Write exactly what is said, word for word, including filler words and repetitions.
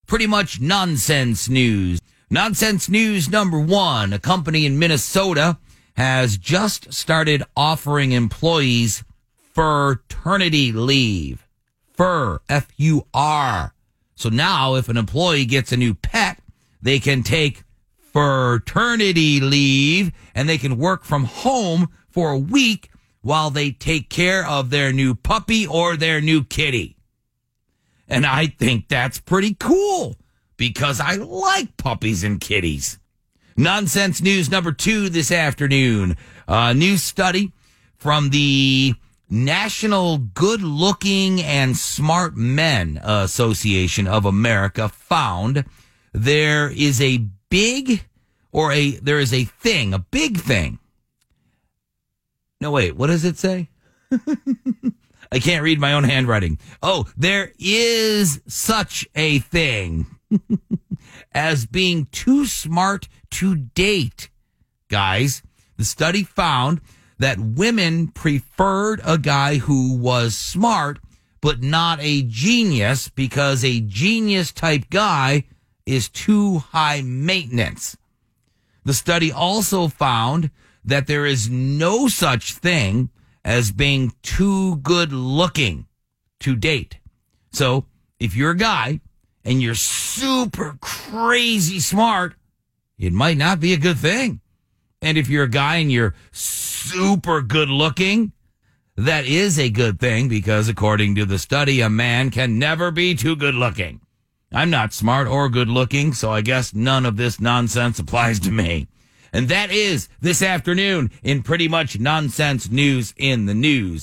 Pretty much nonsense news. Nonsense news number one. A company in Minnesota has just started offering employees fraternity leave. Fur, F U R. So now if an employee gets a new pet, they can take fraternity leave and they can work from home for a week while they take care of their new puppy or their new kitty. And I think that's pretty cool because I like puppies and kitties. Nonsense news number two this afternoon. A new study from the National Good Looking and Smart Men Association of America found there is a big or a there is a thing, a big thing. No, wait, what does it say? I can't read my own handwriting. Oh, there is such a thing as being too smart to date. Guys, the study found that women preferred a guy who was smart but not a genius because a genius type guy is too high maintenance. The study also found that there is no such thing as being too good looking to date. So if you're a guy and you're super crazy smart, it might not be a good thing. And if you're a guy and you're super good looking, that is a good thing because according to the study, a man can never be too good looking. I'm not smart or good looking, so I guess none of this nonsense applies to me. And that is this afternoon in Pretty Much Nonsense News in the News.